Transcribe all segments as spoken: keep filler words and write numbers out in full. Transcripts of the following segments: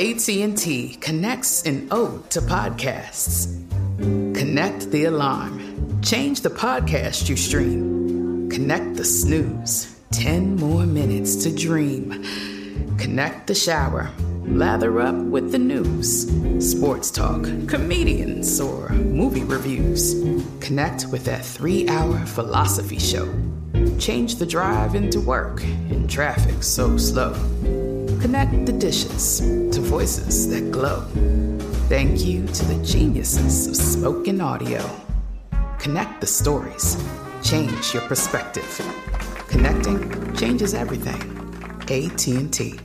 A T and T connects an ode to podcasts. Connect the alarm. Change the podcast you stream. Connect the snooze. Ten more minutes to dream. Connect the shower. Lather up with the news. Sports talk, comedians, or movie reviews. Connect with that three-hour philosophy show. Change the drive into work in traffic so slow. Connect the dishes to voices that glow. Thank you to the geniuses of spoken audio. Connect the stories. Change your perspective. Connecting changes everything. A T and T.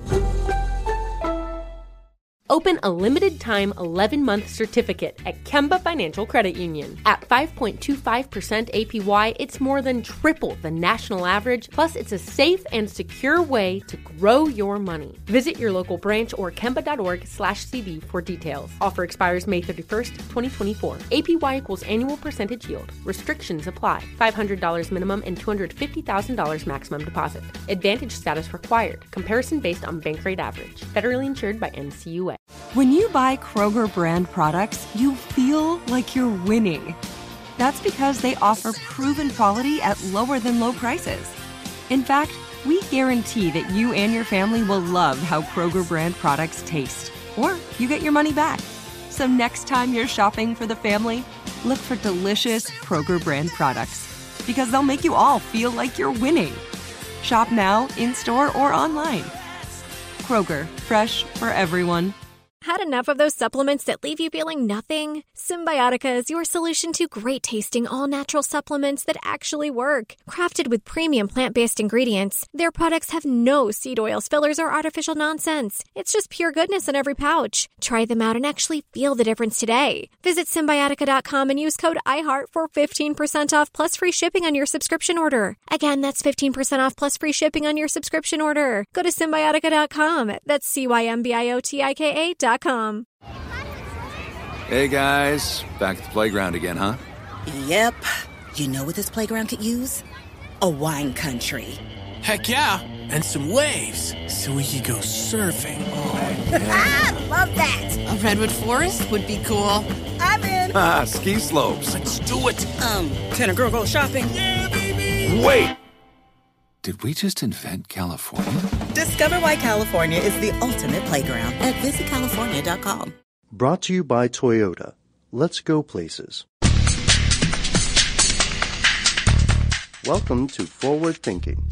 Open a limited-time eleven-month certificate at Kemba Financial Credit Union. At five point two five percent A P Y, it's more than triple the national average, plus it's a safe and secure way to grow your money. Visit your local branch or kemba.org slash CD for details. Offer expires May thirty-first, twenty twenty-four. A P Y equals annual percentage yield. Restrictions apply. five hundred dollars minimum and two hundred fifty thousand dollars maximum deposit. Advantage status required. Comparison based on bank rate average. Federally insured by N C U A. When you buy Kroger brand products, you feel like you're winning. That's because they offer proven quality at lower than low prices. In fact, we guarantee that you and your family will love how Kroger brand products taste, or you get your money back. So next time you're shopping for the family, look for delicious Kroger brand products, because they'll make you all feel like you're winning. Shop now, in-store, or online. Kroger, fresh for everyone. Had enough of those supplements that leave you feeling nothing? Symbiotica is your solution to great-tasting, all-natural supplements that actually work. Crafted with premium plant-based ingredients, their products have no seed oils, fillers, or artificial nonsense. It's just pure goodness in every pouch. Try them out and actually feel the difference today. Visit Symbiotica dot com and use code iHeart for fifteen percent off plus free shipping on your subscription order. Again, that's fifteen percent off plus free shipping on your subscription order. Go to Symbiotica dot com. That's C Y M B I O T I K A dot com. Hey guys, back at the playground again, huh? Yep. You know what this playground could use? A wine country. Heck yeah, and some waves so we could go surfing. Oh, yeah. Ah, love that. A redwood forest would be cool. I'm in. Ah, ski slopes. Let's do it. Um, can a girl go shopping? Yeah, baby. Wait! Did we just invent California? Discover why California is the ultimate playground at visit california dot com. Brought to you by Toyota. Let's go places. Welcome to Forward Thinking.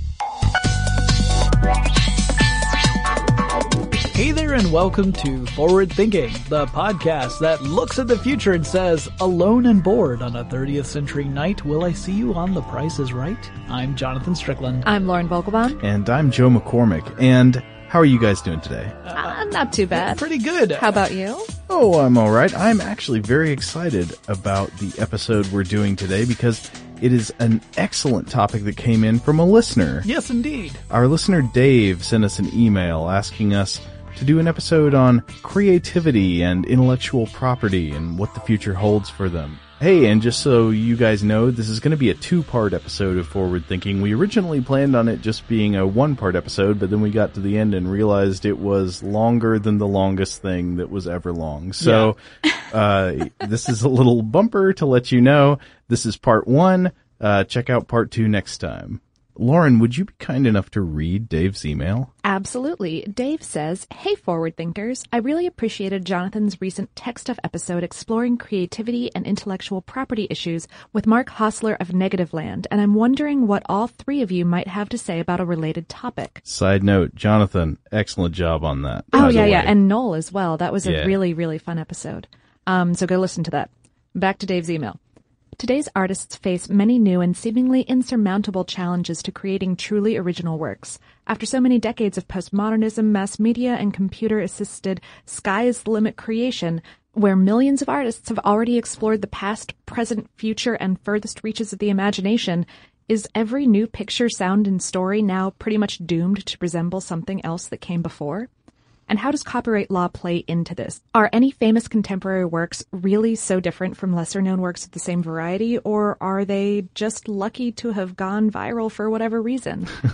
Hey there and welcome to Forward Thinking, the podcast that looks at the future and says, alone and bored on a thirtieth century night, will I see you on The Price is Right? I'm Jonathan Strickland. I'm Lauren Vogelbaum. And I'm Joe McCormick. And how are you guys doing today? Uh, not too bad. Pretty good. How about you? Oh, I'm all right. I'm actually very excited about the episode we're doing today because it is an excellent topic that came in from a listener. Yes, indeed. Our listener Dave sent us an email asking us to do an episode on creativity and intellectual property and what the future holds for them. Hey, and just so you guys know, this is going to be a two-part episode of Forward Thinking. We originally planned on it just being a one-part episode, but then we got to the end and realized it was longer than the longest thing that was ever long. So, yeah. uh, this is a little bumper to let you know. This is part one. Uh, check out part two next time. Lauren, would you be kind enough to read Dave's email? Absolutely. Dave says, hey, Forward Thinkers, I really appreciated Jonathan's recent Tech Stuff episode exploring creativity and intellectual property issues with Mark Hostler of Negativland, and I'm wondering what all three of you might have to say about a related topic. Side note, Jonathan, excellent job on that. Oh, yeah, yeah, and Noel as well. That was a yeah. really, really fun episode. Um, so go listen to that. Back to Dave's email. Today's artists face many new and seemingly insurmountable challenges to creating truly original works. After so many decades of postmodernism, mass media, and computer-assisted sky's the limit creation, where millions of artists have already explored the past, present, future, and furthest reaches of the imagination, is every new picture, sound, and story now pretty much doomed to resemble something else that came before? And how does copyright law play into this? Are any famous contemporary works really so different from lesser-known works of the same variety, or are they just lucky to have gone viral for whatever reason?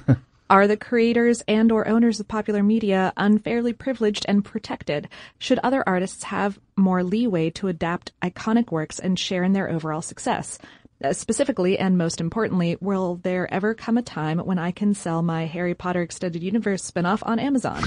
Are the creators and or owners of popular media unfairly privileged and protected? Should other artists have more leeway to adapt iconic works and share in their overall success? Uh, specifically, and most importantly, will there ever come a time when I can sell my Harry Potter Extended Universe spinoff on Amazon?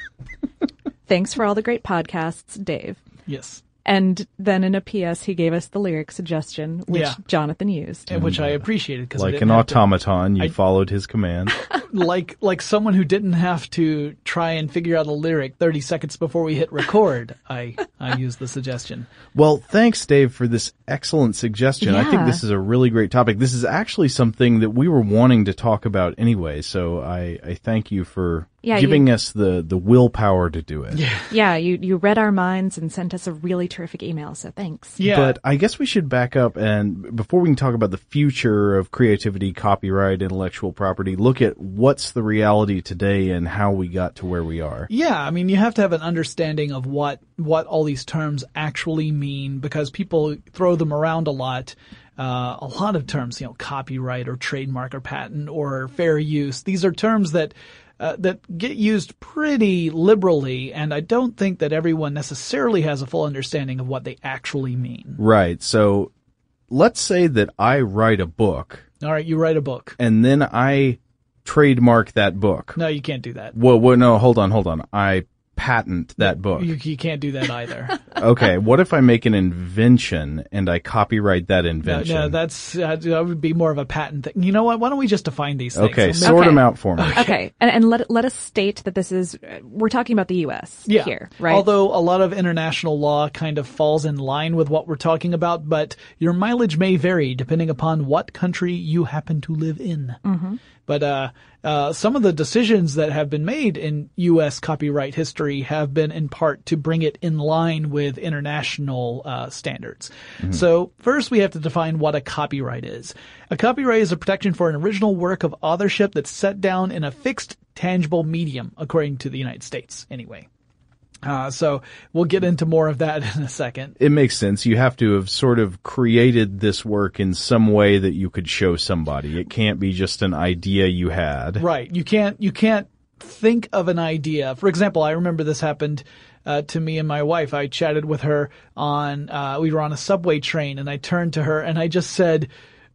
Thanks for all the great podcasts, Dave. Yes. And then in a P S, he gave us the lyric suggestion, which yeah. Jonathan used. And which I appreciated. Cause like an automaton, to, you I, followed his command. like like someone who didn't have to try and figure out a lyric thirty seconds before we hit record, I, I used the suggestion. Well, thanks, Dave, for this excellent suggestion. Yeah. I think this is a really great topic. This is actually something that we were wanting to talk about anyway, so I, I thank you for yeah, giving you, us the, the willpower to do it. Yeah, yeah you, you read our minds and sent us a really terrific email, so thanks. Yeah. But I guess we should back up, and before we can talk about the future of creativity, copyright, intellectual property, look at what's the reality today and how we got to where we are. Yeah, I mean, you have to have an understanding of what, what all these terms actually mean, because people throw them around a lot. Uh, a lot of terms, you know, copyright or trademark or patent or fair use. These are terms that uh, that get used pretty liberally, and I don't think that everyone necessarily has a full understanding of what they actually mean. Right. So let's say that I write a book. All right, you write a book. And then I trademark that book. No, you can't do that. Well, well no, hold on, hold on. I patent that book. You, you can't do that either. Okay, what if I make an invention and I copyright that invention? No, no that's uh, that would be more of a patent thing. You know what? Why don't we just define these things? Okay, sort okay. them out for me. Okay, okay. and, and let let us state that this is we're talking about the U S yeah. here, right? Although a lot of international law kind of falls in line with what we're talking about, but your mileage may vary depending upon what country you happen to live in. Mm-hmm. But uh, uh, some of the decisions that have been made in U S copyright history have been in part to bring it in line with international uh, standards. Mm-hmm. So first we have to define what a copyright is. A copyright is a protection for an original work of authorship that's set down in a fixed, tangible medium, according to the United States, anyway. Uh, so we'll get into more of that in a second. It makes sense. You have to have sort of created this work in some way that you could show somebody. It can't be just an idea you had. Right. You can't, you can't think of an idea. For example, I remember this happened uh, to me and my wife. I chatted with her on, uh, we were on a subway train, and I turned to her and I just said,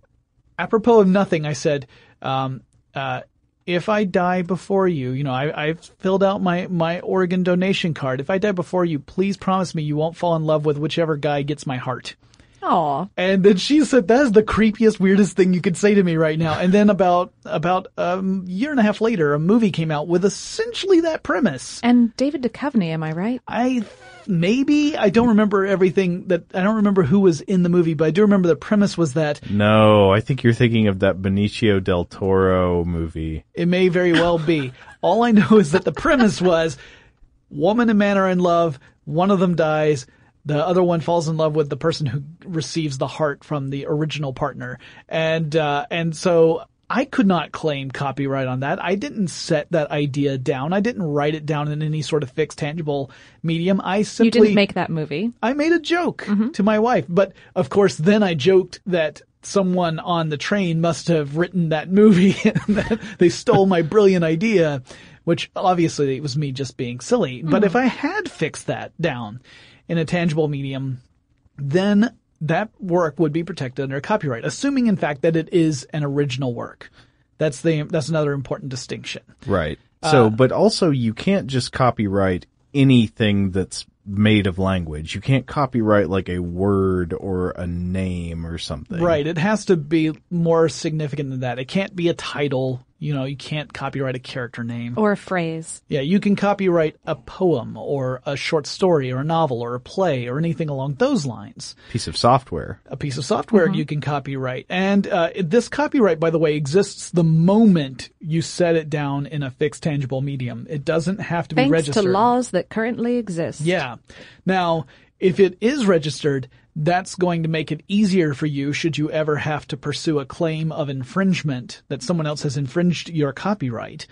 apropos of nothing, I said, um, uh, if I die before you, you know, I, I've filled out my, my organ donation card. If I die before you, please promise me you won't fall in love with whichever guy gets my heart. Aw. And then she said, that is the creepiest, weirdest thing you could say to me right now. And then about, about a year and a half later, a movie came out with essentially that premise. And David Duchovny, am I right? I, maybe, I don't remember everything that, I don't remember who was in the movie, but I do remember the premise was that. No, I think you're thinking of that Benicio del Toro movie. It may very well be. All I know is that the premise was woman and man are in love, one of them dies, the other one falls in love with the person who receives the heart from the original partner. And, uh, and so I could not claim copyright on that. I didn't set that idea down. I didn't write it down in any sort of fixed, tangible medium. I simply. You didn't make that movie. I made a joke mm-hmm. to my wife. But of course, then I joked that someone on the train must have written that movie and that they stole my brilliant idea, which obviously it was me just being silly. Mm-hmm. But if I had fixed that down in a tangible medium, then that work would be protected under copyright, assuming in fact that it is an original work. That's the, that's another important distinction. Right. So, uh, but also you can't just copyright anything that's made of language. You can't copyright like a word or a name or something. Right. It has to be more significant than that. It can't be a title. You know, you can't copyright a character name. Or a phrase. Yeah, you can copyright a poem or a short story or a novel or a play or anything along those lines. Piece of software. A piece of software mm-hmm. you can copyright. And uh, this copyright, by the way, exists the moment you set it down in a fixed tangible medium. It doesn't have to Thanks be registered. Thanks to laws that currently exist. Yeah. Now, if it is registered, that's going to make it easier for you should you ever have to pursue a claim of infringement that someone else has infringed your copyright.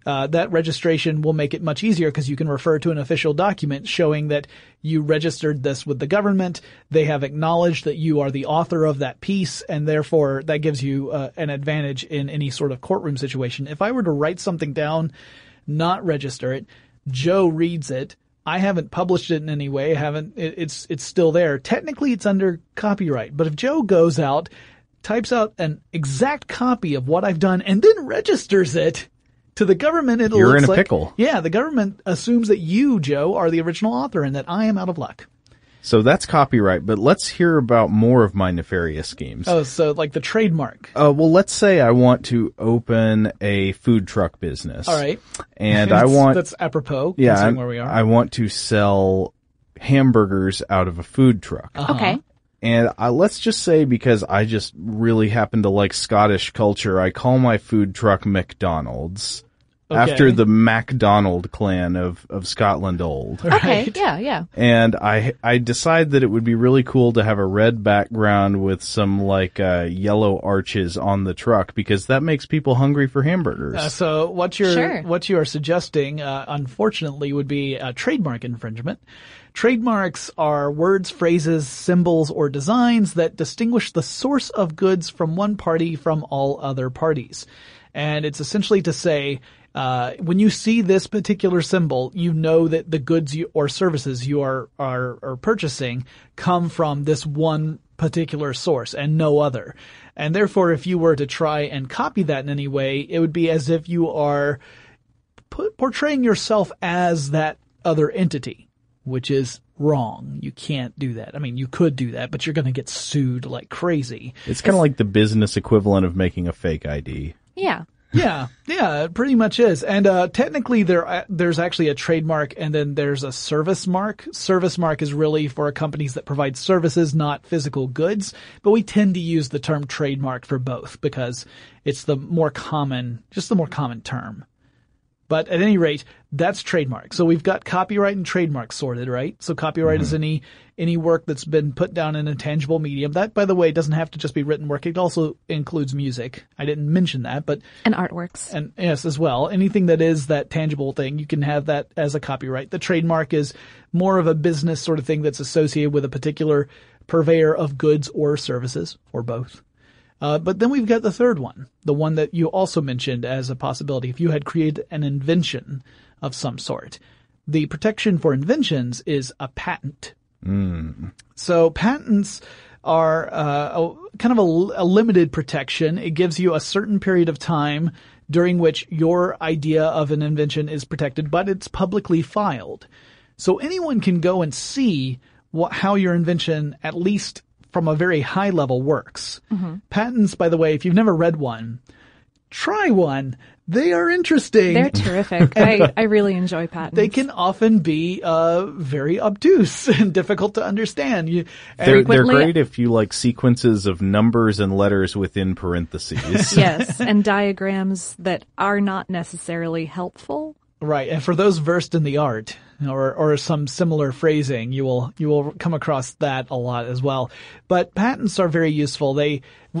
uh, that registration will make it much easier because you can refer to an official document showing that you registered this with the government. They have acknowledged that you are the author of that piece, and therefore that gives you uh, an advantage in any sort of courtroom situation. If I were to write something down, not register it, Joe reads it, I haven't published it in any way, haven't, it, it's, it's still there. Technically it's under copyright, but if Joe goes out, types out an exact copy of what I've done and then registers it to the government, it You're looks in a like, pickle. Yeah, the government assumes that you, Joe, are the original author and that I am out of luck. So that's copyright, but let's hear about more of my nefarious schemes. Oh, so like the trademark. Uh, well, let's say I want to open a food truck business. All right. And I want... That's apropos, yeah, considering I, where we are. I want to sell hamburgers out of a food truck. Uh-huh. Okay. And I, let's just say, because I just really happen to like Scottish culture, I call my food truck McDonald's. Okay. After the MacDonald clan of, of Scotland old. Okay, yeah, yeah. And I I decide that it would be really cool to have a red background with some like uh, yellow arches on the truck because that makes people hungry for hamburgers. Uh, so what you're Sure. what you are suggesting, uh, unfortunately, would be a trademark infringement. Trademarks are words, phrases, symbols, or designs that distinguish the source of goods from one party from all other parties. And it's essentially to say, uh, when you see this particular symbol, you know that the goods you, or services you are, are, are purchasing come from this one particular source and no other. And therefore, if you were to try and copy that in any way, it would be as if you are put, portraying yourself as that other entity, which is wrong. You can't do that. I mean, you could do that, but you're going to get sued like crazy. It's kind of like the business equivalent of making a fake I D. Yeah. Yeah, yeah, it pretty much is. And uh technically there uh, there's actually a trademark and then there's a service mark. Service mark is really for companies that provide services, not physical goods, but we tend to use the term trademark for both because it's the more common, just the more common term. But at any rate, that's trademark. So we've got copyright and trademark sorted, right? So copyright mm-hmm. is any any work that's been put down in a tangible medium. That, by the way, doesn't have to just be written work. It also includes music. I didn't mention that, but and artworks. And yes, as well. Anything that is that tangible thing, you can have that as a copyright. The trademark is more of a business sort of thing that's associated with a particular purveyor of goods or services, or both. Uh, but then we've got the third one, the one that you also mentioned as a possibility. If you had created an invention of some sort, the protection for inventions is a patent. Mm. So patents are uh, a, kind of a, a limited protection. It gives you a certain period of time during which your idea of an invention is protected, but it's publicly filed. So anyone can go and see what, how your invention, at least from a very high level, works. Mm-hmm. Patents, by the way, if you've never read one, try one. They are interesting. They're terrific. I, I really enjoy patents. They can often be uh very obtuse and difficult to understand. You, they're, they're great if you like sequences of numbers and letters within parentheses. Yes, and diagrams that are not necessarily helpful. Right, and for those versed in the art or or some similar phrasing, you will you will come across that a lot as well. But patents are very useful. They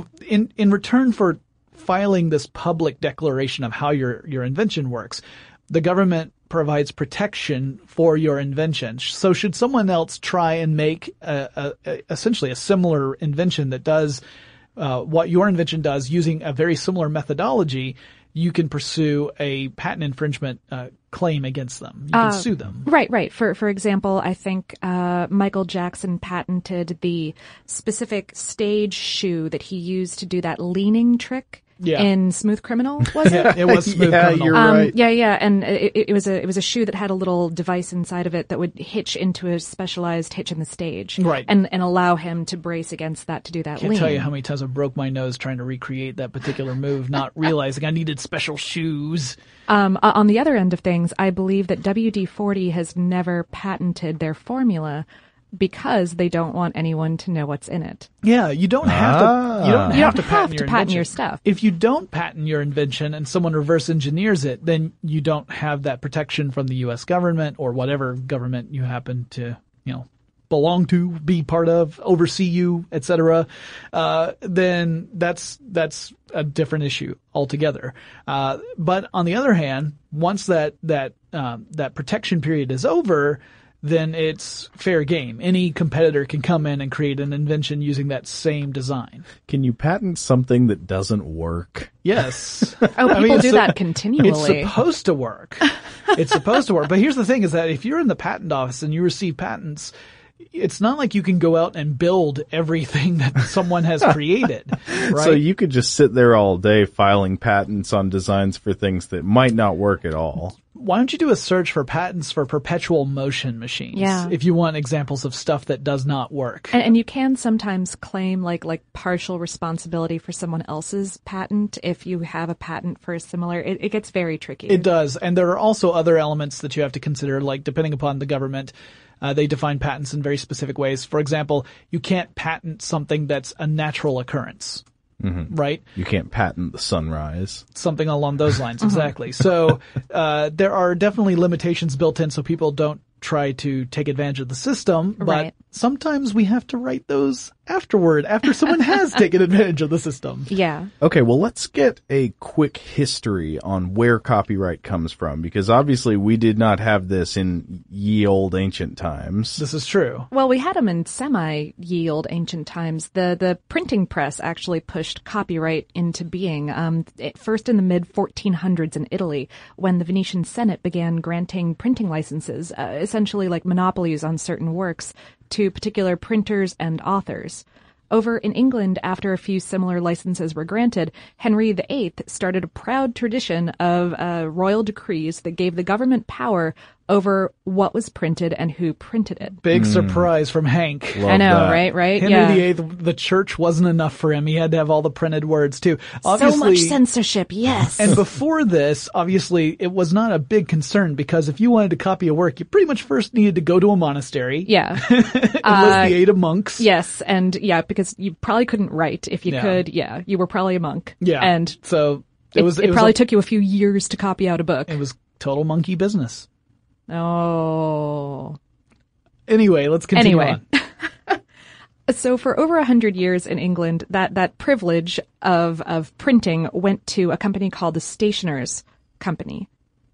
in in return for filing this public declaration of how your your invention works, the government provides protection for your invention. So should someone else try and make a, a, a, essentially a similar invention that does uh, what your invention does using a very similar methodology, you can pursue a patent infringement uh, claim against them. You can uh, sue them. Right, right. For for example, I think uh Michael Jackson patented the specific stage shoe that he used to do that leaning trick. Yeah. In Smooth Criminal, was it? Yeah, it was Smooth yeah, Criminal. You're um, right. Yeah, yeah, and it, it was a it was a shoe that had a little device inside of it that would hitch into a specialized hitch in the stage, right? And and allow him to brace against that to do that. I can't lean. tell you how many times I broke my nose trying to recreate that particular move, not realizing I needed special shoes. Um, on the other end of things, I believe that W D forty has never patented their formula because they don't want anyone to know what's in it. Yeah, you don't have ah. to. You don't have, you don't to, have patent, to your patent invention. your stuff. If you don't patent your invention and someone reverse engineers it, then you don't have that protection from the U S government or whatever government you happen to, you know, belong to, be part of, oversee you, et cetera, uh, then that's, that's a different issue altogether. Uh, but on the other hand, once that, that, um, that protection period is over, then it's fair game. Any competitor can come in and create an invention using that same design. Can you patent something that doesn't work? Yes. Oh, people I mean, do so, that continually. It's supposed to work. It's supposed to work. But here's the thing is that if you're in the patent office and you receive patents, it's not like you can go out and build everything that someone has created, right? So you could just sit there all day filing patents on designs for things that might not work at all. Why don't you do a search for patents for perpetual motion machines? Yeah. If you want examples of stuff that does not work. And, and you can sometimes claim like like partial responsibility for someone else's patent if you have a patent for a similar. It, it gets very tricky. It does, and there are also other elements that you have to consider, like depending upon the government. Uh, they define patents in very specific ways. For example, you can't patent something that's a natural occurrence. Mm-hmm. Right? You can't patent the sunrise. Something along those lines, exactly. So, uh, there are definitely limitations built in so people don't try to take advantage of the system, but right. sometimes we have to write those afterward, after someone has taken advantage of the system. Yeah. Okay, well, let's get a quick history on where copyright comes from, because obviously we did not have this in ye old ancient times. This is true. Well, we had them in semi-ye old ancient times. The the printing press actually pushed copyright into being, um, it, first in the mid fourteen hundreds in Italy, when the Venetian Senate began granting printing licenses, uh, essentially like monopolies on certain works, to particular printers and authors. Over in England, after a few similar licenses were granted, Henry the Eighth started a proud tradition of uh, royal decrees that gave the government power over what was printed and who printed it. Big mm. surprise from Hank. Love I know, that. right? Right? Henry yeah. the Eighth, the church wasn't enough for him. He had to have all the printed words too. Obviously, so much censorship, yes. And before this, obviously, it was not a big concern because if you wanted to copy a work, you pretty much first needed to go to a monastery. Yeah. Enlist uh, the aid of monks. Yes, and yeah, because you probably couldn't write. If you yeah. could, yeah, you were probably a monk. Yeah. And so it, it was. It, it was probably a, took you a few years to copy out a book. It was total monkey business. Oh. Anyway, let's continue anyway. on. So for over a hundred years in England, that, that privilege of, of printing went to a company called the Stationers Company.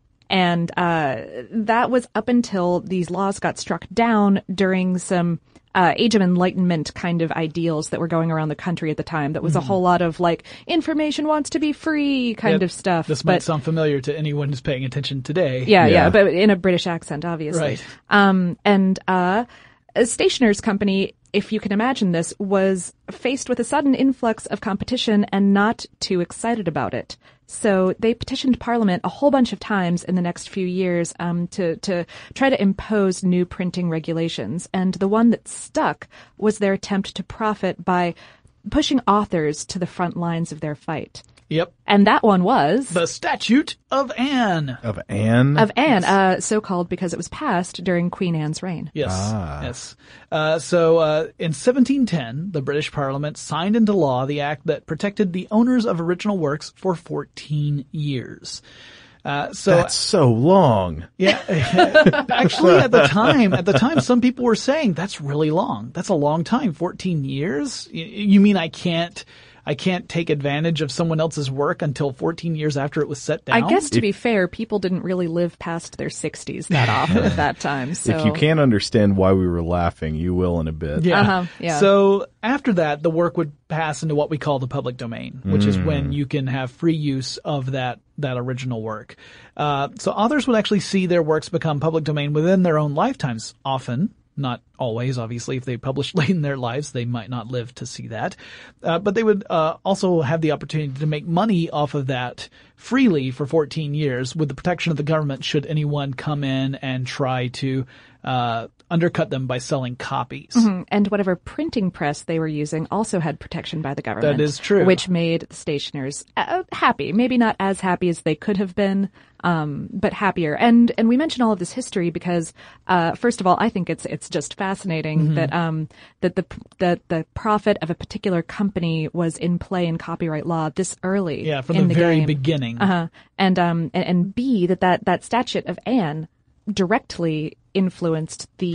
And, uh, that was up until these laws got struck down during some, uh, Age of Enlightenment kind of ideals that were going around the country at the time. That was mm-hmm. a whole lot of like, information wants to be free kind yeah, of stuff. This but, might sound familiar to anyone who's paying attention today. Yeah, yeah, yeah, but in a British accent, obviously. Right. Um, and, uh, a Stationers Company, if you can imagine this, was faced with a sudden influx of competition and not too excited about it. So they petitioned Parliament a whole bunch of times in the next few years um, to, to try to impose new printing regulations. And the one that stuck was their attempt to profit by pushing authors to the front lines of their fight. Yep. And that one was... The Statute of Anne. Of Anne? Of Anne, yes. uh, so called because it was passed during Queen Anne's reign. Yes, ah. yes. Uh, so, uh, in seventeen ten, the British Parliament signed into law the act that protected the owners of original works for fourteen years. Uh, so That's so long. Yeah. Actually, at the time, at the time, some people were saying that's really long. That's a long time. fourteen years? You, you mean I can't, I can't take advantage of someone else's work until fourteen years after it was set down? I guess to if, be fair, people didn't really live past their sixties that often at that time. So. If you can't understand why we were laughing, you will in a bit. Yeah. Uh-huh, yeah. So after that, the work would pass into what we call the public domain, which mm. is when you can have free use of that that original work. Uh, so authors would actually see their works become public domain within their own lifetimes, often. Not always, obviously. If they published late in their lives, they might not live to see that. Uh, but they would uh, also have the opportunity to make money off of that freely for fourteen years with the protection of the government should anyone come in and try to uh undercut them by selling copies. Mm-hmm. And whatever printing press they were using also had protection by the government. That is true. Which made the stationers uh, happy. Maybe not as happy as they could have been, um, but happier. And and we mention all of this history because, uh, first of all, I think it's it's just fascinating mm-hmm. that um that the that the profit of a particular company was in play in copyright law this early. Yeah, from in the, the very game. beginning. Uh-huh. And um and, and B that that that statute of Anne directly influenced the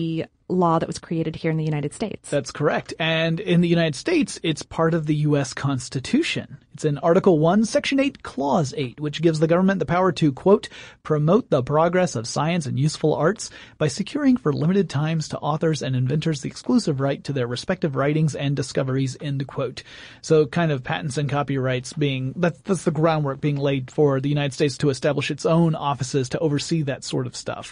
law that was created here in the United States. That's correct. And in the United States, it's part of the U S Constitution. It's in Article one, Section eight, Clause eight, which gives the government the power to, quote, promote the progress of science and useful arts by securing for limited times to authors and inventors the exclusive right to their respective writings and discoveries, end quote. So kind of patents and copyrights being, that's, that's the groundwork being laid for the United States to establish its own offices to oversee that sort of stuff.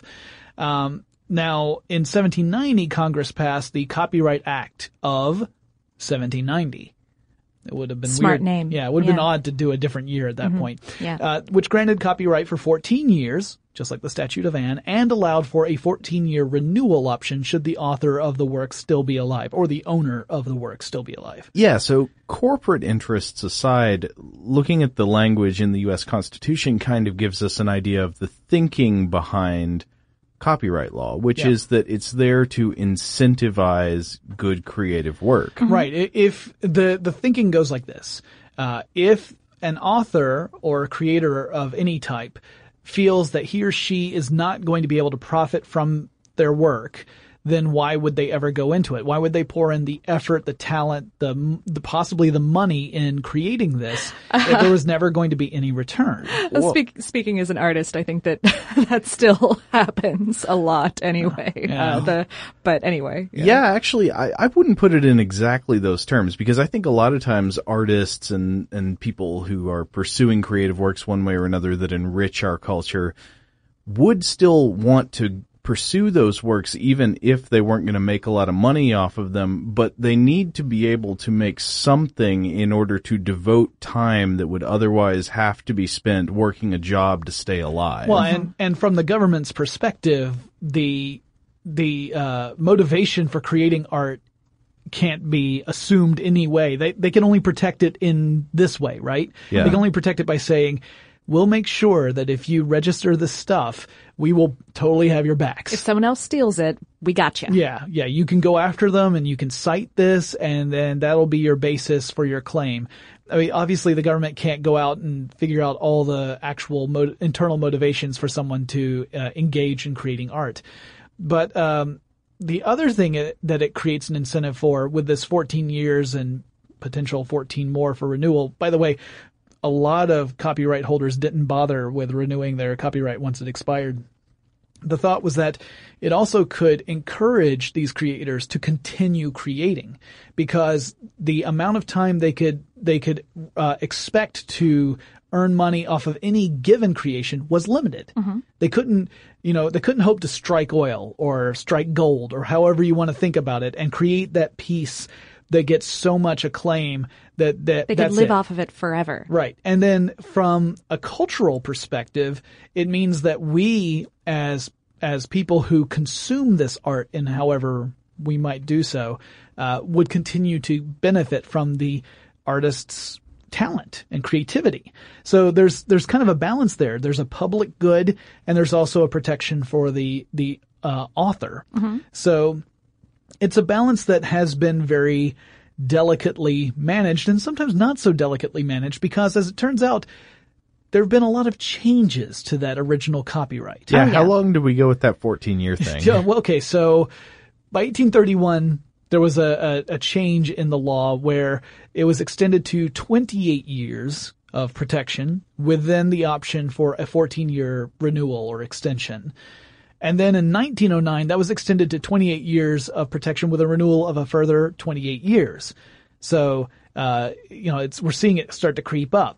Um, Now, in seventeen ninety, Congress passed the Copyright Act of seventeen ninety. It would have been Smart weird. name. Yeah, it would have yeah. been odd to do a different year at that mm-hmm. point. Yeah. Uh, which granted copyright for fourteen years, just like the Statute of Anne, and allowed for a fourteen-year renewal option should the author of the work still be alive, or the owner of the work still be alive. Yeah, so corporate interests aside, looking at the language in the U S Constitution kind of gives us an idea of the thinking behind copyright law, which yeah. is that it's there to incentivize good creative work. Mm-hmm. Right. If the, the thinking goes like this, uh, if an author or creator of any type feels that he or she is not going to be able to profit from their work, then why would they ever go into it? Why would they pour in the effort, the talent, the, the possibly the money in creating this if there was never going to be any return? Well, speak, speaking as an artist, I think that that still happens a lot anyway. Yeah. Uh, the, but anyway. Yeah, yeah actually, I, I wouldn't put it in exactly those terms because I think a lot of times artists and, and people who are pursuing creative works one way or another that enrich our culture would still want to pursue those works even if they weren't going to make a lot of money off of them, but they need to be able to make something in order to devote time that would otherwise have to be spent working a job to stay alive. Well, and, and from the government's perspective, the, the, uh, motivation for creating art can't be assumed anyway. They, they can only protect it in this way, right? Yeah. They can only protect it by saying, we'll make sure that if you register this stuff, we will totally have your backs. If someone else steals it, we got you. Yeah, yeah. You can go after them and you can cite this and then that'll be your basis for your claim. I mean, obviously the government can't go out and figure out all the actual mo- internal motivations for someone to uh, engage in creating art. But um, the other thing it, that it creates an incentive for with this fourteen years and potential fourteen more for renewal, by the way, a lot of copyright holders didn't bother with renewing their copyright once it expired. The thought was that it also could encourage these creators to continue creating because the amount of time they could, they could, uh, expect to earn money off of any given creation was limited. Mm-hmm. They couldn't, you know, they couldn't hope to strike oil or strike gold or however you want to think about it and create that piece that gets so much acclaim that, that they could that's live it. off of it forever. Right. And then from a cultural perspective, it means that we as, as people who consume this art in however we might do so, uh, would continue to benefit from the artist's talent and creativity. So there's, there's kind of a balance there. There's a public good and there's also a protection for the, the, uh, author. Mm-hmm. So, it's a balance that has been very delicately managed and sometimes not so delicately managed because, as it turns out, there have been a lot of changes to that original copyright. Yeah, Oh, yeah. how long did we go with that fourteen-year thing? Yeah, well, okay, so by eighteen thirty-one, there was a, a, a change in the law where it was extended to twenty-eight years of protection with then the option for a fourteen-year renewal or extension. And then in nineteen oh nine, that was extended to twenty-eight years of protection with a renewal of a further twenty-eight years. So, uh, you know, it's, we're seeing it start to creep up.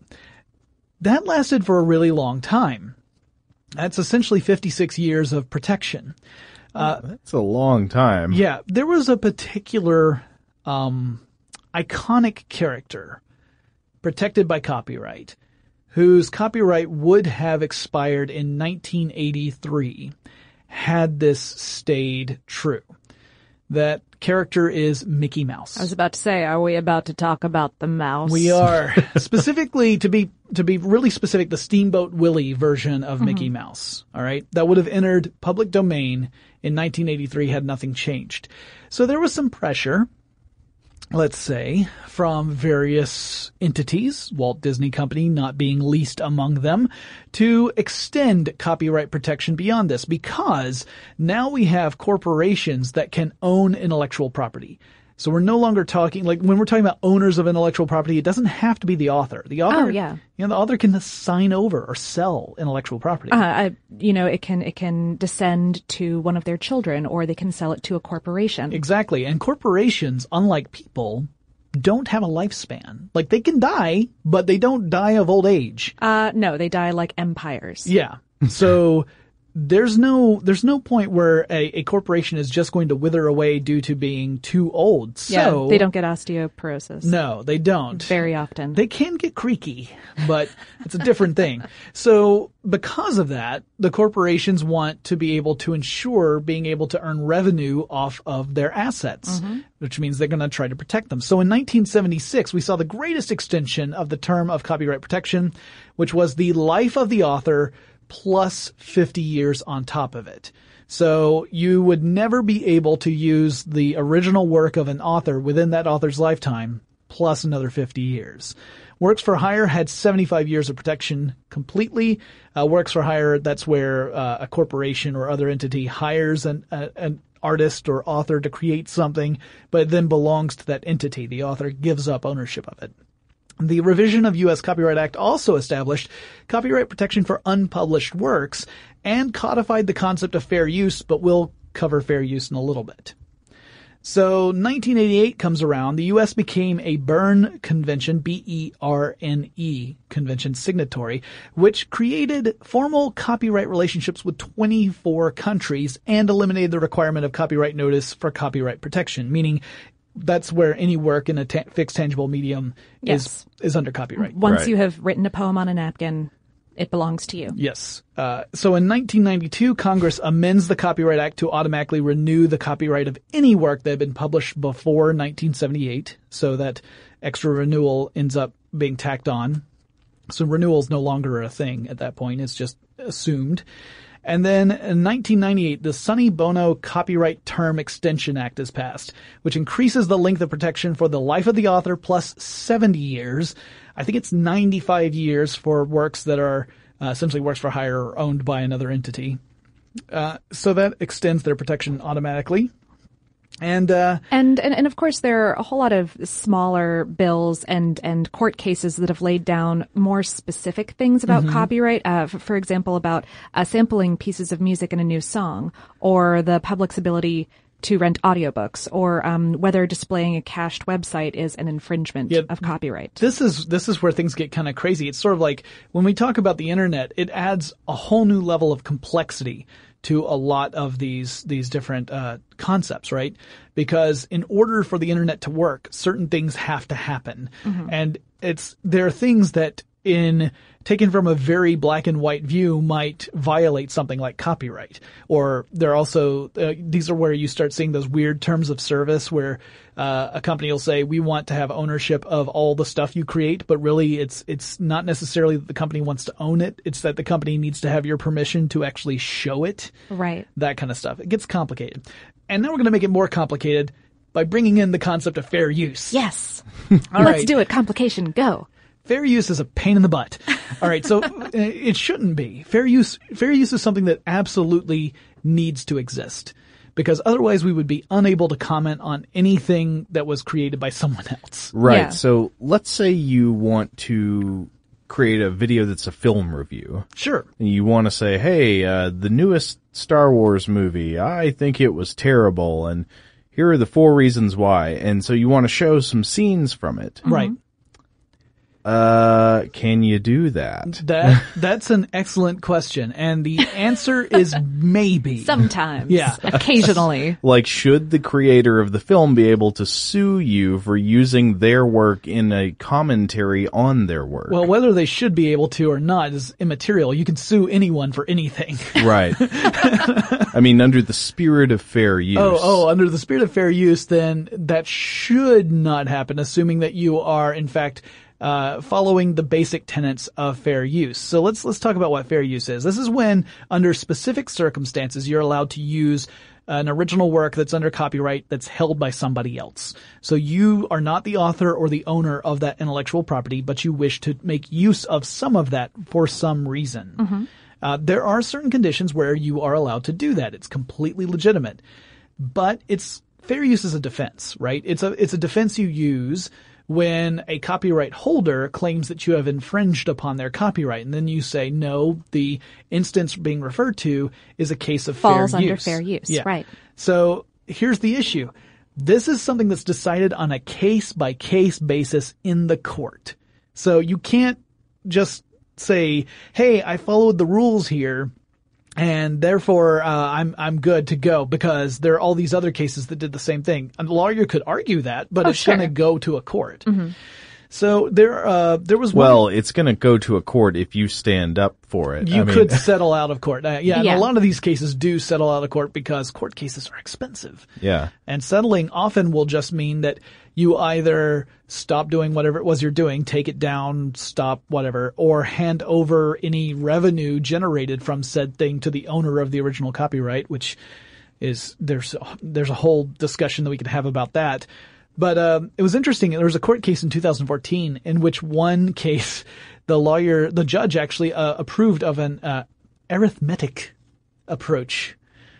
That lasted for a really long time. That's essentially fifty-six years of protection. Uh, That's a long time. yeah, there was a particular, um, iconic character protected by copyright whose copyright would have expired in nineteen eighty-three. Had this stayed true. That character is Mickey Mouse. I was about to say, are we about to talk about the mouse? We are. Specifically, to be to be really specific, the Steamboat Willie version of mm-hmm. Mickey Mouse. All right, that would have entered public domain in nineteen eighty-three had nothing changed. So there was some pressure let's say, from various entities, Walt Disney Company not being least among them, to extend copyright protection beyond this, because now we have corporations that can own intellectual property. So we're no longer talking, like when we're talking about owners of intellectual property, it doesn't have to be the author. The author, oh, yeah. you know, the author can sign over or sell intellectual property. Uh, I, you know, it can, it can descend to one of their children, or they can sell it to a corporation. Exactly. And corporations, unlike people, don't have a lifespan. Like they can die, but they don't die of old age. Uh, no, they die like empires. Yeah. So there's no, there's no point where a, a corporation is just going to wither away due to being too old. So yeah, they don't get osteoporosis. No, they don't. Very often. They can get creaky, but it's a different thing. So because of that, the corporations want to be able to ensure being able to earn revenue off of their assets, mm-hmm. which means they're going to try to protect them. So in nineteen seventy-six, we saw the greatest extension of the term of copyright protection, which was the life of the author plus fifty years on top of it. So you would never be able to use the original work of an author within that author's lifetime plus another fifty years. Works for hire had seventy-five years of protection completely. Uh, works for hire, that's where uh, a corporation or other entity hires an, uh, an artist or author to create something, but it then belongs to that entity. The author gives up ownership of it. The revision of U S Copyright Act also established copyright protection for unpublished works and codified the concept of fair use, but we'll cover fair use in a little bit. So nineteen eighty-eight comes around. The U S became a Berne Convention, B E R N E Convention signatory, which created formal copyright relationships with twenty-four countries and eliminated the requirement of copyright notice for copyright protection, meaning that's where any work in a ta- fixed tangible medium yes. is is under copyright. Once right. you have written a poem on a napkin, it belongs to you. Yes. Uh, so in nineteen ninety-two, Congress amends the Copyright Act to automatically renew the copyright of any work that had been published before nineteen seventy-eight, so that extra renewal ends up being tacked on. So renewal is no longer a thing at that point. It's just assumed. And then in nineteen ninety-eight, the Sonny Bono Copyright Term Extension Act is passed, which increases the length of protection for the life of the author plus seventy years. I think it's ninety-five years for works that are uh, essentially works for hire or owned by another entity. Uh, so that extends their protection automatically. And, uh, and, and, and of course there are a whole lot of smaller bills and, and court cases that have laid down more specific things about mm-hmm. copyright. Uh, for, for example, about, uh, sampling pieces of music in a new song, or the public's ability to rent audiobooks, or, um, whether displaying a cached website is an infringement yeah, of copyright. This is, this is where things get kind of crazy. It's sort of like when we talk about the internet, it adds a whole new level of complexity to a lot of these these different uh concepts, right? Because in order for the internet to work, certain things have to happen. Mm-hmm. And it's there are things that in taken from a very black and white view might violate something like copyright. Or there are also uh, these are where you start seeing those weird terms of service where uh, a company will say, we want to have ownership of all the stuff you create, but really it's it's not necessarily that the company wants to own it. It's that the company needs to have your permission to actually show it. Right. That kind of stuff. It gets complicated. And now we're going to make it more complicated by bringing in the concept of fair use. Yes. All Let's right. do it. Complication, go. Fair use is a pain in the butt. All right, so uh, it shouldn't be. Fair use fair use is something that absolutely needs to exist, because otherwise we would be unable to comment on anything that was created by someone else. Right. Yeah. So let's say you want to create a video that's a film review. Sure. And you want to say, hey, uh, the newest Star Wars movie, I think it was terrible, and here are the four reasons why. And so you want to show some scenes from it. Right. Uh, can you do that? That, that's an excellent question. And the answer is maybe. Sometimes. Yeah. Occasionally. Like, should the creator of the film be able to sue you for using their work in a commentary on their work? Well, whether they should be able to or not is immaterial. You can sue anyone for anything. Right. I mean, under the spirit of fair use. Oh, oh, under the spirit of fair use, then that should not happen, assuming that you are, in fact, Uh, following the basic tenets of fair use. So let's let's talk about what fair use is. This is when, under specific circumstances, you're allowed to use an original work that's under copyright that's held by somebody else. So you are not the author or the owner of that intellectual property, but you wish to make use of some of that for some reason. Mm-hmm. Uh, there are certain conditions where you are allowed to do that. It's completely legitimate, but it's fair use as a defense, right? It's a, it's a defense you use when a copyright holder claims that you have infringed upon their copyright. And then you say, no, the instance being referred to is a case of Falls fair use. under fair use, yeah. right. So here's the issue. This is something that's decided on a case-by-case basis in the court. So you can't just say, hey, I followed the rules here, and therefore uh, I'm I'm good to go because there are all these other cases that did the same thing. A lawyer could argue that, but oh, it's sure. going to go to a court. Mm-hmm. So there uh there was well, one, it's going to go to a court if you stand up for it. You I mean, could settle out of court. Uh, yeah, and yeah. a lot of these cases do settle out of court because court cases are expensive. Yeah. And settling often will just mean that you either stop doing whatever it was you're doing, take it down, stop whatever, or hand over any revenue generated from said thing to the owner of the original copyright, which is, there's, there's a whole discussion that we could have about that. But, um, it was interesting. There was a court case in two thousand fourteen in which one case, the lawyer, the judge actually, uh, approved of an, uh, arithmetic approach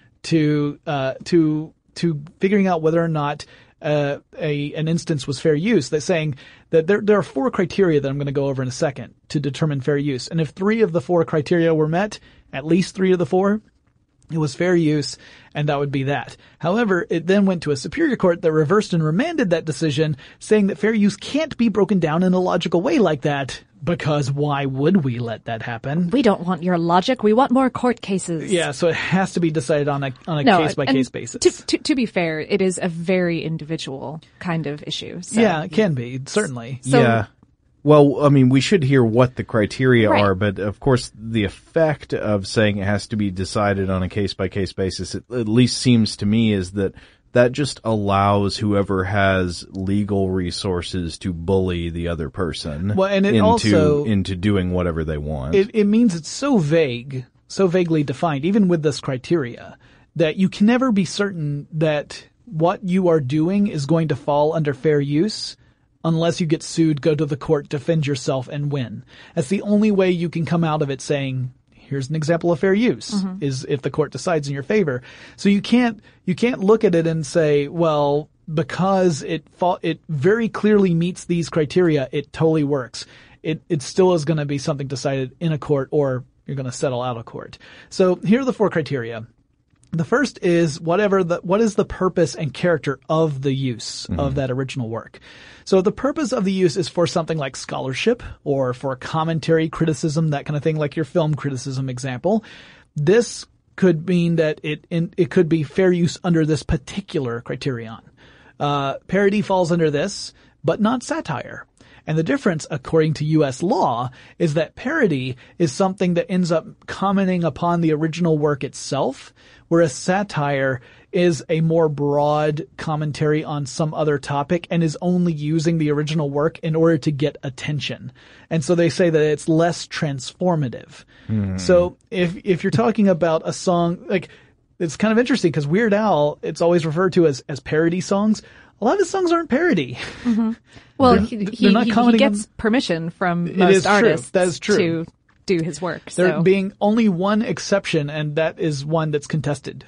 to, uh, to, to figuring out whether or not Uh, a an instance was fair use. They're saying that there there are four criteria that I'm going to go over in a second to determine fair use. And if three of the four criteria were met, at least three of the four, it was fair use, and that would be that. However, it then went to a superior court that reversed and remanded that decision, saying that fair use can't be broken down in a logical way like that, because why would we let that happen? We don't want your logic. We want more court cases. Yeah, so it has to be decided on a on a no, case by case and basis. To, to, to be fair, it is a very individual kind of issue. So. Yeah, it can be, certainly. So, yeah. Well, I mean, we should hear what the criteria right. are, but of course the effect of saying it has to be decided on a case-by-case basis, it at least seems to me, is that that just allows whoever has legal resources to bully the other person well, and it into, also, into doing whatever they want. It, it means it's so vague, so vaguely defined, even with this criteria, that you can never be certain that what you are doing is going to fall under fair use unless you get sued, go to the court, defend yourself, and win. That's the only way you can come out of it saying, here's an example of fair use, mm-hmm. is if the court decides in your favor. So you can't, you can't look at it and say, well, because it fa- it very clearly meets these criteria, it totally works. It, it still is going to be something decided in a court, or you're going to settle out of court. So here are the four criteria. The first is whatever the, what is the purpose and character of the use mm-hmm. of that original work. So the purpose of the use is for something like scholarship or for commentary, criticism, that kind of thing, like your film criticism example. This could mean that it, in, it could be fair use under this particular criterion. Uh, parody falls under this, but not satire. And the difference, according to U S law, is that parody is something that ends up commenting upon the original work itself, whereas satire is a more broad commentary on some other topic and is only using the original work in order to get attention. And so they say that it's less transformative. Mm. So if if you're talking about a song, like, it's kind of interesting because Weird Al, it's always referred to as, as parody songs. A lot of his songs aren't parody. Mm-hmm. Well, they're, he, they're not he, commenting he gets on, permission from it most is artists true. That is true. to do his work. There so. being only one exception, and that is one that's contested,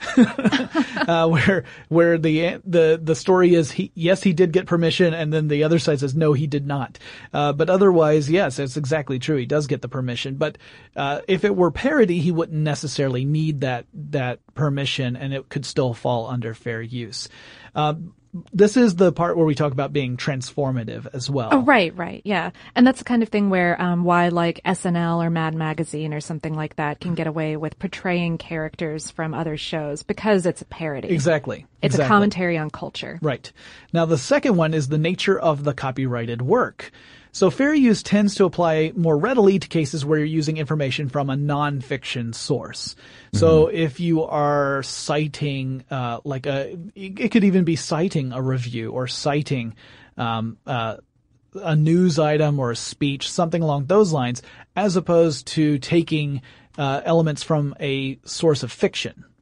uh, where where the the the story is he yes he did get permission, and then the other side says no he did not. Uh, but otherwise, yes, it's exactly true. He does get the permission. But uh, if it were parody, he wouldn't necessarily need that that permission, and it could still fall under fair use. Uh, This is the part where we talk about being transformative as well. Oh, right, right, yeah. And that's the kind of thing where um, why like S N L or Mad Magazine or something like that can get away with portraying characters from other shows because it's a parody. Exactly. It's exactly. a commentary on culture. Right. Now, the second one is the nature of the copyrighted work. So fair use tends to apply more readily to cases where you're using information from a non-fiction source. Mm-hmm. So if you are citing, uh, like a, it could even be citing a review or citing, um, uh, a news item or a speech, something along those lines, as opposed to taking, uh, elements from a source of fiction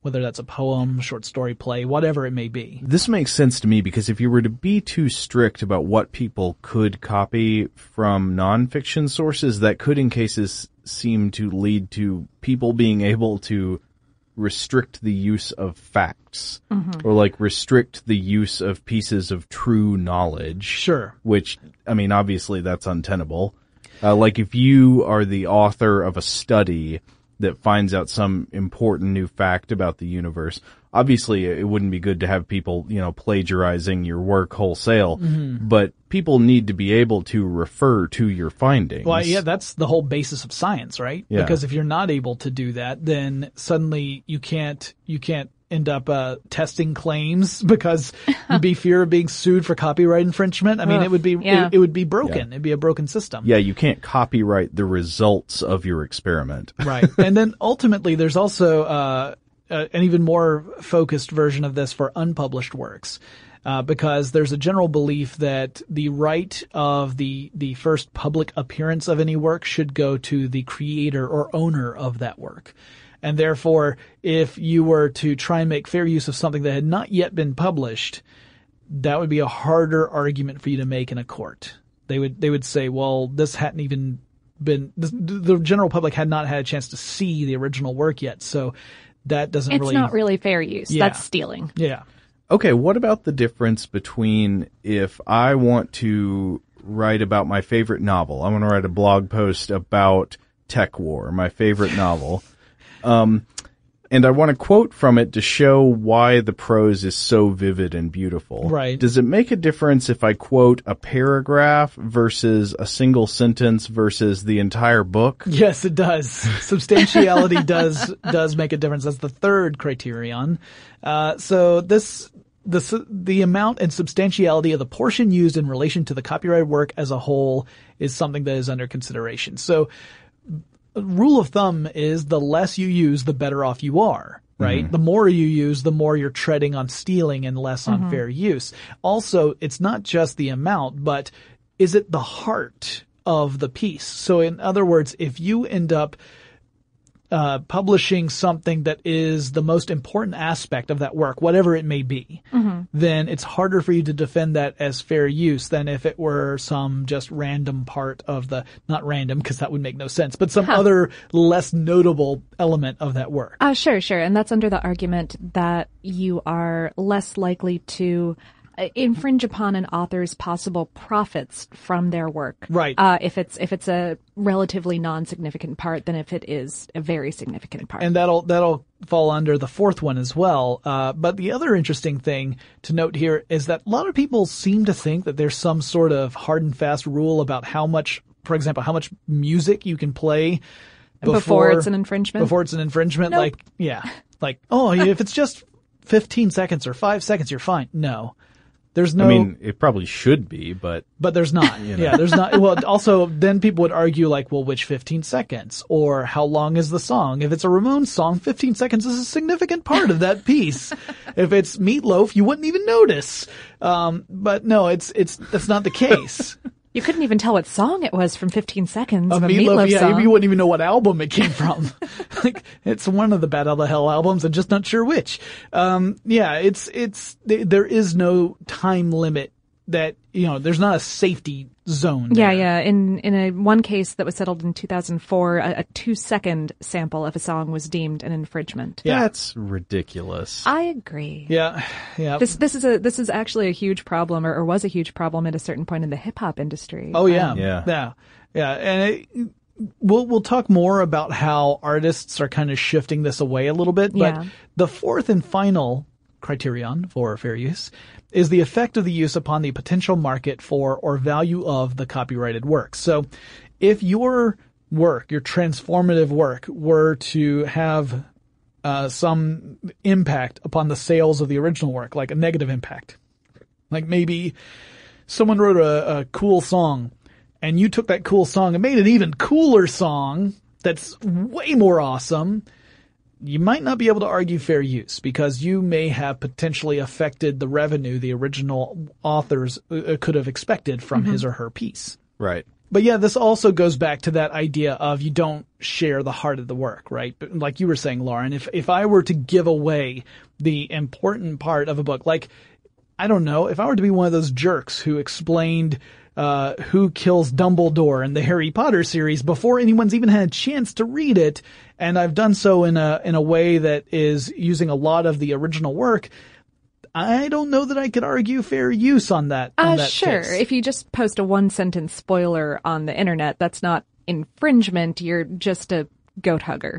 whether that's a poem, short story, play, whatever it may be. This makes sense to me because if you were to be too strict about what people could copy from nonfiction sources, that could in cases seem to lead to people being able to restrict the use of facts mm-hmm. or like restrict the use of pieces of true knowledge. Sure. Which, I mean, obviously that's untenable. Uh, like if you are the author of a study that finds out some important new fact about the universe, obviously it wouldn't be good to have people, you know, plagiarizing your work wholesale, mm-hmm. but people need to be able to refer to your findings. Well, yeah, that's the whole basis of science, right? Yeah. Because if you're not able to do that, then suddenly you can't, you can't end up uh, testing claims because you'd be fear of being sued for copyright infringement. I mean, Ugh, it would be yeah. it, it would be broken. Yeah. It'd be a broken system. Yeah, you can't copyright the results of your experiment. Right. And then ultimately there's also uh, uh, an even more focused version of this for unpublished works. Uh, because there's a general belief that the right of the the first public appearance of any work should go to the creator or owner of that work. And therefore, if you were to try and make fair use of something that had not yet been published, that would be a harder argument for you to make in a court. They would they would say, well, this hadn't even been this, the general public had not had a chance to see the original work yet, so that doesn't it's really It's not really fair use. Yeah. That's stealing. Yeah. Okay, what about the difference between if I want to write about my favorite novel, I want to write a blog post about Tech War, my favorite novel, um, and I want to quote from it to show why the prose is so vivid and beautiful. Right. Does it make a difference if I quote a paragraph versus a single sentence versus the entire book? Yes, it does. Substantiality does does make a difference. That's the third criterion. Uh, so this the the amount and substantiality of the portion used in relation to the copyrighted work as a whole is something that is under consideration. So, rule of thumb is the less you use, the better off you are. Right? Mm-hmm. The more you use, the more you're treading on stealing and less on mm-hmm. fair use. Also, it's not just the amount, but is it the heart of the piece? So in other words, if you end up uh publishing something that is the most important aspect of that work, whatever it may be, mm-hmm. then it's harder for you to defend that as fair use than if it were some just random part of the, not random because that would make no sense, but some huh. other less notable element of that work. Uh, sure, sure. And that's under the argument that you are less likely to infringe upon an author's possible profits from their work. Right. Uh, if it's, if it's a relatively non-significant part than if it is a very significant part. And that'll, that'll fall under the fourth one as well. Uh, but the other interesting thing to note here is that a lot of people seem to think that there's some sort of hard and fast rule about how much, for example, how much music you can play before, before it's an infringement. Before it's an infringement. Nope. Like, yeah. Like, oh, if it's just fifteen seconds or five seconds, you're fine. No. There's no. I mean, it probably should be, but. But there's not. You know. Yeah, there's not. Well, also, then people would argue like, well, which fifteen seconds? Or how long is the song? If it's a Ramones song, fifteen seconds is a significant part of that piece. If it's Meatloaf, you wouldn't even notice. Um, but no, it's, it's, that's not the case. You couldn't even tell what song it was from fifteen seconds a of a Meatloaf, Meatloaf yeah, song. You wouldn't even know what album it came from. Like, it's one of the Bat Out of Hell albums. I'm just not sure which. Um, yeah, it's, it's, there is no time limit that, you know, there's not a safety zone there. Yeah, yeah. In in a one case that was settled in two thousand four, a, a two-second sample of a song was deemed an infringement. Yeah. That's ridiculous. I agree. Yeah, yeah. This this is a this is actually a huge problem, or, or was a huge problem at a certain point in the hip hop industry. Oh yeah, um, yeah, yeah, yeah. And it, we'll we'll talk more about how artists are kind of shifting this away a little bit. But yeah. the fourth and final criterion for fair use is the effect of the use upon the potential market for or value of the copyrighted work. So if your work, your transformative work, were to have uh, some impact upon the sales of the original work, like a negative impact, like maybe someone wrote a, a cool song and you took that cool song and made an even cooler song that's way more awesome, you might not be able to argue fair use because you may have potentially affected the revenue the original authors uh, could have expected from mm-hmm. his or her piece. Right. But yeah, this also goes back to that idea of you don't share the heart of the work, right? But like you were saying, Lauren, if, if I were to give away the important part of a book, like, I don't know, if I were to be one of those jerks who explained uh who kills Dumbledore in the Harry Potter series before anyone's even had a chance to read it, and I've done so in a in a way that is using a lot of the original work, I don't know that I could argue fair use on that. On Uh, that sure. case. If you just post a one-sentence spoiler on the internet, that's not infringement. You're just a goat hugger.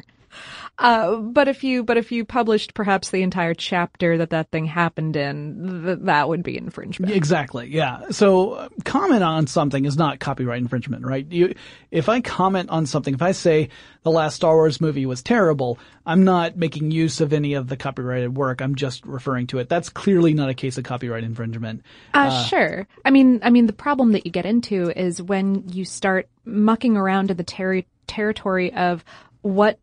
Uh, but if you, but if you published perhaps the entire chapter that that thing happened in, th- that would be infringement. Exactly. Yeah. So uh, comment on something is not copyright infringement, right? You, if I comment on something, if I say the last Star Wars movie was terrible, I'm not making use of any of the copyrighted work. I'm just referring to it. That's clearly not a case of copyright infringement. Uh, uh sure. I mean, I mean, the problem that you get into is when you start mucking around in the ter- territory of what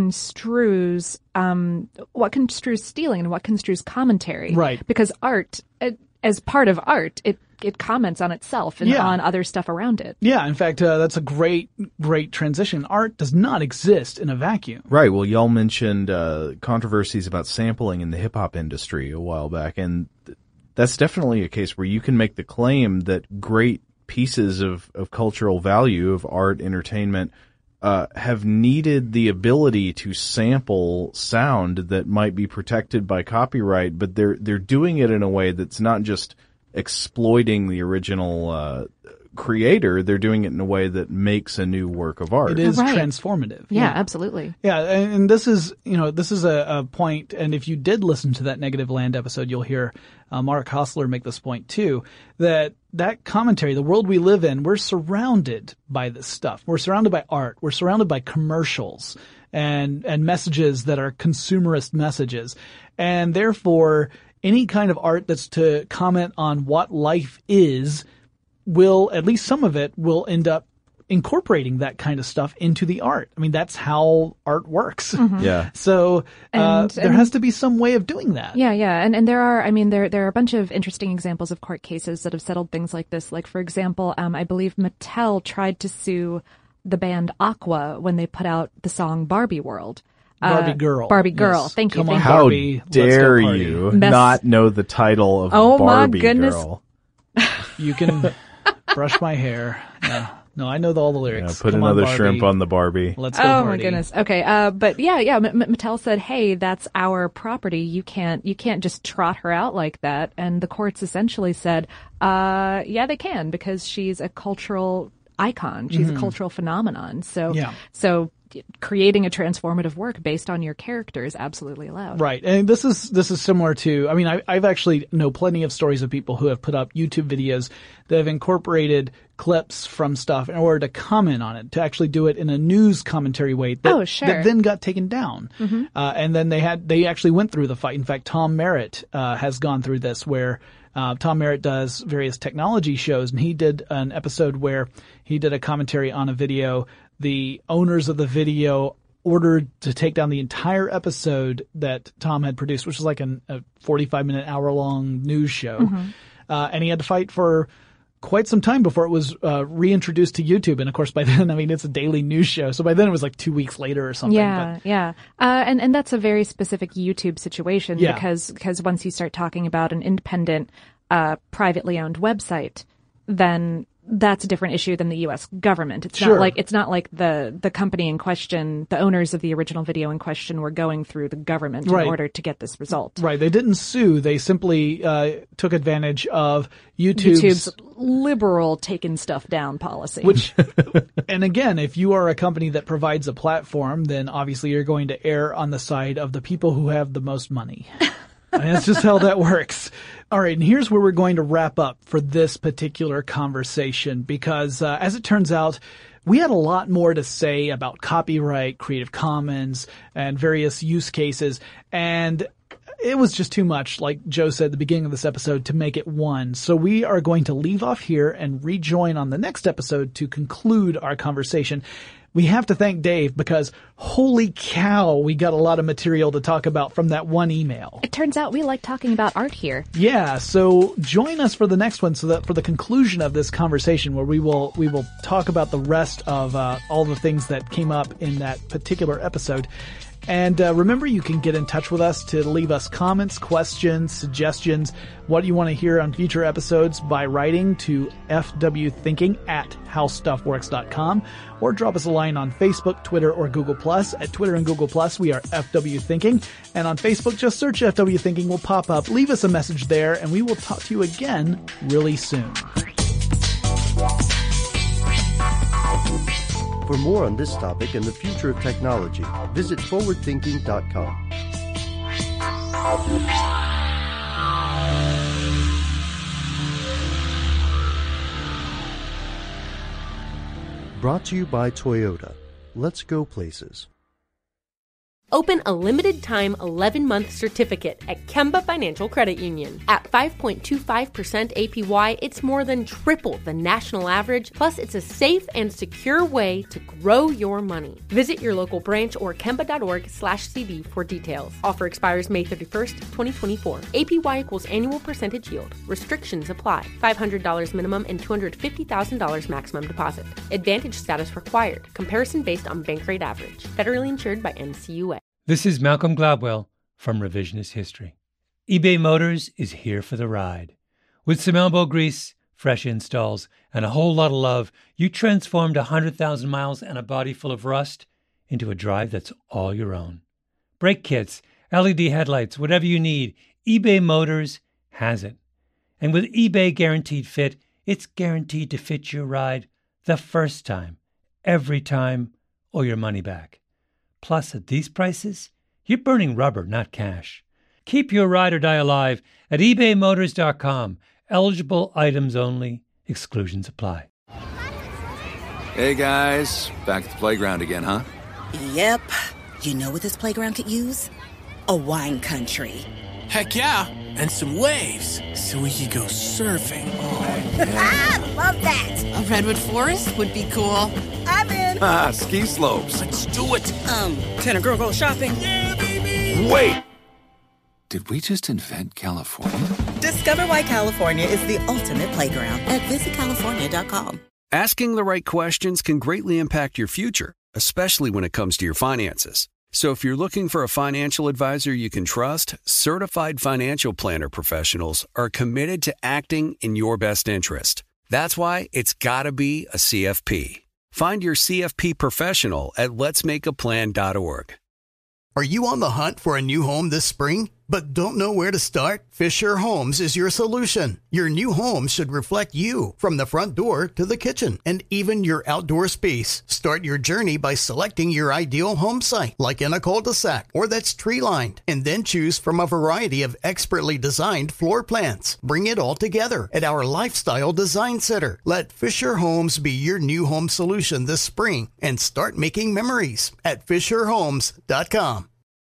construes um what construes stealing and what construes commentary, right? Because art, it, as part of art, it it comments on itself and yeah. on other stuff around it. Yeah, in fact, uh, that's a great great transition. Art does not exist in a vacuum. Right. Well, y'all mentioned uh controversies about sampling in the hip hop industry a while back, and th- that's definitely a case where you can make the claim that great pieces of of cultural value, of art, entertainment, Uh, have needed the ability to sample sound that might be protected by copyright, but they're they're doing it in a way that's not just exploiting the original uh, creator. They're doing it in a way that makes a new work of art. It is right. transformative. Yeah, yeah, absolutely. Yeah, and, and this is, you know, this is a, a point, and if you did listen to that Negative Land episode, you'll hear uh, Mark Hostler make this point too, that that commentary, the world we live in, we're surrounded by this stuff. We're surrounded by art. We're surrounded by commercials and, and messages that are consumerist messages. And therefore, any kind of art that's to comment on what life is will, at least some of it, will end up incorporating that kind of stuff into the art. I mean, that's how art works. Mm-hmm. Yeah. So uh, And- there and- has to be some way of doing that. Yeah, yeah. And and there are, I mean, there there are a bunch of interesting examples of court cases that have settled things like this. Like, for example, um, I believe Mattel tried to sue the band Aqua when they put out the song Barbie World. Barbie Uh, Girl. Barbie Girl. Yes. Thank you. Come thank on, you. How Barbie, let's go dare party. you Mess- not know the title of Oh, my Barbie goodness. Girl? You can brush my hair. No, no, I know the, all the Yeah, lyrics. put Come another on, Barbie. shrimp on the Barbie. Let's go Oh party. my goodness. Okay. Uh, but yeah, yeah. M- M- Mattel said, "Hey, that's our property. You can't, you can't just trot her out like that." And the courts essentially said, "Uh, yeah, they can because she's a cultural icon. She's Mhm. a cultural phenomenon. So, Yeah. so creating a transformative work based on your character is absolutely allowed." Right. And this is, this is similar to, I mean, I, I've actually know plenty of stories of people who have put up YouTube videos that have incorporated clips from stuff in order to comment on it, to actually do it in a news commentary way that, Oh, sure. that then got taken down. Mhm. Uh, and then they had, they actually went through the fight. In fact, Tom Merritt, uh, has gone through this where, uh, Tom Merritt does various technology shows, and he did an episode where he did a commentary on a video. The owners of the video ordered to take down the entire episode that Tom had produced, which was like an, a forty-five minute, hour long news show. Mhm. Uh, and he had to fight for quite some time before it was, uh, reintroduced to YouTube. And of course, by then, I mean, it's a daily news show. So by then it was like two weeks later or something. Yeah, yeah. Uh, and, and that's a very specific YouTube situation Yeah. because, because once you start talking about an independent, uh, privately owned website, then that's a different issue than the U S government. It's Sure. not like, it's not like the, the company in question, the owners of the original video in question were going through the government Right. in order to get this result. Right. They didn't sue. They simply, uh, took advantage of YouTube's, YouTube's liberal taking stuff down policy. Which, and again, if you are a company that provides a platform, then obviously you're going to err on the side of the people who have the most money. And that's just how that works. All right, and here's where we're going to wrap up for this particular conversation because, uh, as it turns out, we had a lot more to say about copyright, Creative Commons, and various use cases, and it was just too much, like Joe said at the beginning of this episode, to make it one. So we are going to leave off here and rejoin on the next episode to conclude our conversation. we have to thank Dave because holy cow, we got a lot of material to talk about from that one email. It turns out we like talking about art here. Yeah, so join us for the next one so that for the conclusion of this conversation where we will we will talk about the rest of uh, all the things that came up in that particular episode. And uh, remember, you can get in touch with us to leave us comments, questions, suggestions, what you want to hear on future episodes by writing to fwthinking at howstuffworks dot com or drop us a line on Facebook, Twitter, or Google Plus. At Twitter and Google Plus, we are F W Thinking. And on Facebook, just search F W Thinking will pop up. Leave us a message there, and we will talk to you again really soon. For more on this topic and the future of technology, visit forward thinking dot com. Brought to you by Toyota. Let's go places. Open a limited-time eleven-month certificate at Kemba Financial Credit Union. At five point two five percent A P Y, it's more than triple the national average, plus it's a safe and secure way to grow your money. Visit your local branch or kemba.org slash CD for details. Offer expires May thirty-first, twenty twenty-four. A P Y equals annual percentage yield. Restrictions apply. five hundred dollars minimum and two hundred fifty thousand dollars maximum deposit. Advantage status required. Comparison based on bank rate average. Federally insured by N C U A. This is Malcolm Gladwell from Revisionist History. eBay Motors is here for the ride. With some elbow grease, fresh installs, and a whole lot of love, you transformed one hundred thousand miles and a body full of rust into a drive that's all your own. Brake kits, L E D headlights, whatever you need, eBay Motors has it. And with eBay Guaranteed Fit, it's guaranteed to fit your ride the first time, every time, or your money back. Plus, at these prices, you're burning rubber, not cash. Keep your ride or die alive at ebay motors dot com. Eligible items only. Exclusions apply. Hey, guys. Back at the playground again, huh? Yep. You know what this playground could use? A wine country. Heck yeah, and some waves so we could go surfing. Oh, yeah. Love that. A redwood forest would be cool. I'm in. Ah, ski slopes. Let's do it. Um, can a girl go shopping? Yeah, baby. Wait. Did we just invent California? Discover why California is the ultimate playground at visit california dot com. Asking the right questions can greatly impact your future, especially when it comes to your finances. So if you're looking for a financial advisor you can trust, certified financial planner professionals are committed to acting in your best interest. That's why it's got to be a C F P. Find your C F P professional at lets make a plan dot org. Are you on the hunt for a new home this spring, but don't know where to start? Fisher Homes is your solution. Your new home should reflect you, from the front door to the kitchen, and even your outdoor space. Start your journey by selecting your ideal home site, like in a cul-de-sac or that's tree-lined, and then choose from a variety of expertly designed floor plans. Bring it all together at our Lifestyle Design Center. Let Fisher Homes be your new home solution this spring and start making memories at fisher homes dot com.